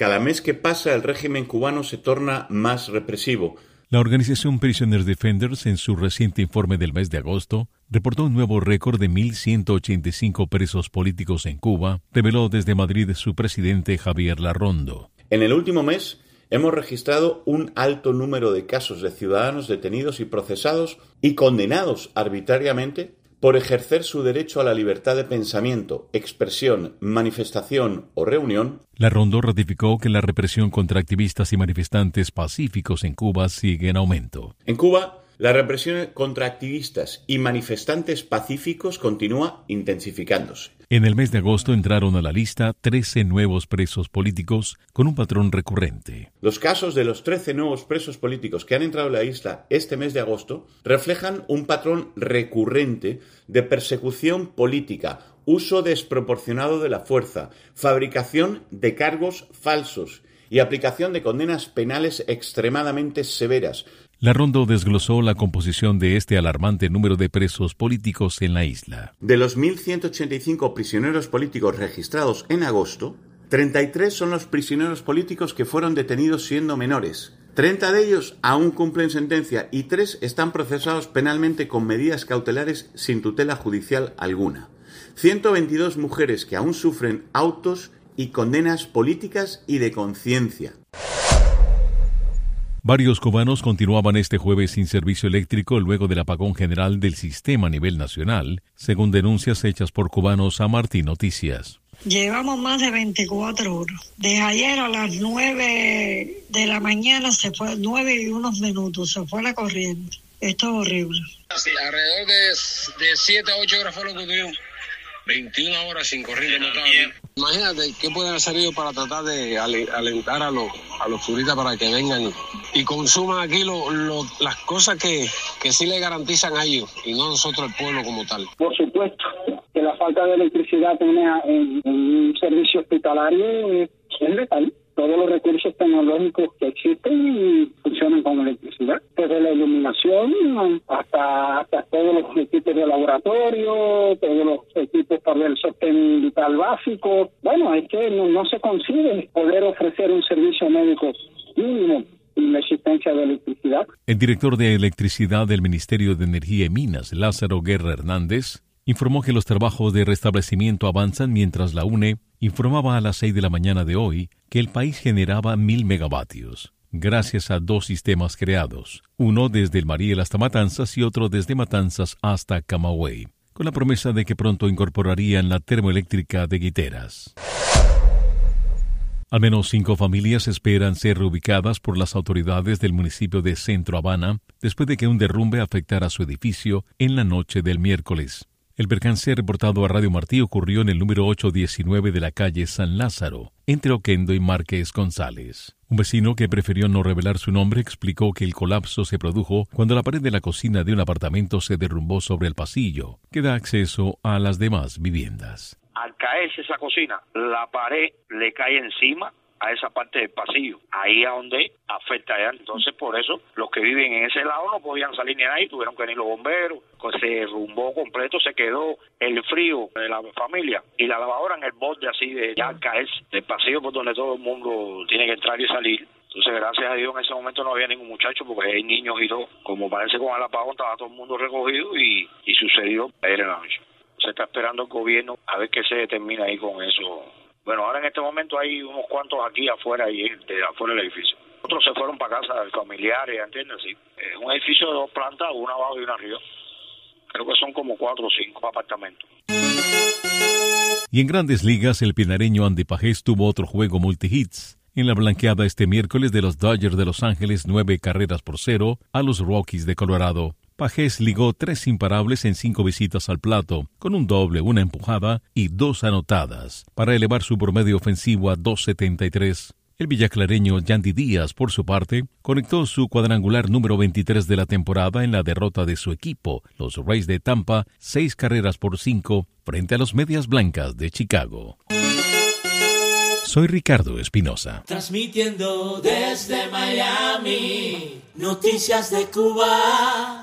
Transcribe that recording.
Cada mes que pasa el régimen cubano se torna más represivo. La organización Prisoner Defenders, en su reciente informe del mes de agosto, reportó un nuevo récord de 1.185 presos políticos en Cuba, reveló desde Madrid su presidente Javier Larrondo. En el último mes hemos registrado un alto número de casos de ciudadanos detenidos y procesados y condenados arbitrariamente por ejercer su derecho a la libertad de pensamiento, expresión, manifestación o reunión. Larrondo ratificó que la represión contra activistas y manifestantes pacíficos en Cuba sigue en aumento. En Cuba, la represión contra activistas y manifestantes pacíficos continúa intensificándose. En el mes de agosto entraron a la lista 13 nuevos presos políticos con un patrón recurrente. Los casos de los 13 nuevos presos políticos que han entrado a la isla este mes de agosto reflejan un patrón recurrente de persecución política, uso desproporcionado de la fuerza, fabricación de cargos falsos y aplicación de condenas penales extremadamente severas. Larrondo desglosó la composición de este alarmante número de presos políticos en la isla. De los 1.185 prisioneros políticos registrados en agosto, 33 son los prisioneros políticos que fueron detenidos siendo menores. 30 de ellos aún cumplen sentencia y 3 están procesados penalmente con medidas cautelares sin tutela judicial alguna. 122 mujeres que aún sufren autos y condenas políticas y de conciencia. Varios cubanos continuaban este jueves sin servicio eléctrico luego del apagón general del sistema a nivel nacional, según denuncias hechas por cubanos a Martín Noticias. Llevamos más de 24 horas. Desde ayer a las 9 de la mañana se fue, 9 y unos minutos, se fue la corriente. Esto es horrible. Sí, alrededor de 7 a 8 horas fue lo que tuvimos. 21 horas sin corriente. Imagínate qué pueden hacer ellos para tratar de alentar a los turistas para que vengan y consuman aquí las cosas que sí le garantizan a ellos y no nosotros el pueblo como tal. Por supuesto que la falta de electricidad en un servicio hospitalario es letal. Todos los recursos tecnológicos que existen funcionan con electricidad, desde la iluminación hasta todos los equipos de laboratorio, todos los equipos para el sostén vital básico. Bueno, es que no se consigue poder ofrecer un servicio médico mínimo sin la existencia de electricidad. El director de electricidad del Ministerio de Energía y Minas, Lázaro Guerra Hernández, informó que los trabajos de restablecimiento avanzan mientras la UNE informaba a las 6 de la mañana de hoy que el país generaba 1.000 megavatios, gracias a 2 sistemas creados, uno desde el Mariel hasta Matanzas y otro desde Matanzas hasta Camagüey, con la promesa de que pronto incorporarían la termoeléctrica de Guiteras. Al menos 5 familias esperan ser reubicadas por las autoridades del municipio de Centro Habana después de que un derrumbe afectara su edificio en la noche del miércoles. El percance reportado a Radio Martí ocurrió en el número 819 de la calle San Lázaro, entre Oquendo y Márquez González. Un vecino que prefirió no revelar su nombre explicó que el colapso se produjo cuando la pared de la cocina de un apartamento se derrumbó sobre el pasillo, que da acceso a las demás viviendas. Al caerse esa cocina, la pared le cae encima a esa parte del pasillo, ahí a donde afecta allá. Entonces, por eso, los que viven en ese lado no podían salir ni ahí, tuvieron que venir los bomberos, se derrumbó completo, se quedó el frío de la familia y la lavadora en el borde así de ya al caerse del pasillo por donde todo el mundo tiene que entrar y salir. Entonces, gracias a Dios, en ese momento no había ningún muchacho porque hay niños y todo. Como parece con el apagón, estaba todo el mundo recogido y sucedió ayer en la noche. Se está esperando el gobierno a ver qué se determina ahí con eso. Bueno, ahora en este momento hay unos cuantos aquí afuera y afuera del edificio. Otros se fueron para casa de familiares, ¿entiendes? Sí. Es un edificio de 2 plantas, una abajo y una arriba. Creo que son como 4 o 5 apartamentos. Y en Grandes Ligas, el pinareño Andy Pajés tuvo otro juego multihits. En la blanqueada este miércoles de los Dodgers de Los Ángeles 9-0 a los Rockies de Colorado. Pajés ligó 3 imparables en 5 visitas al plato, con un doble, una empujada y 2 anotadas, para elevar su promedio ofensivo a 2.73. El villaclareño Yandy Díaz, por su parte, conectó su cuadrangular número 23 de la temporada en la derrota de su equipo, los Rays de Tampa, 6-5, frente a los Medias Blancas de Chicago. Soy Ricardo Espinosa. Transmitiendo desde Miami, noticias de Cuba.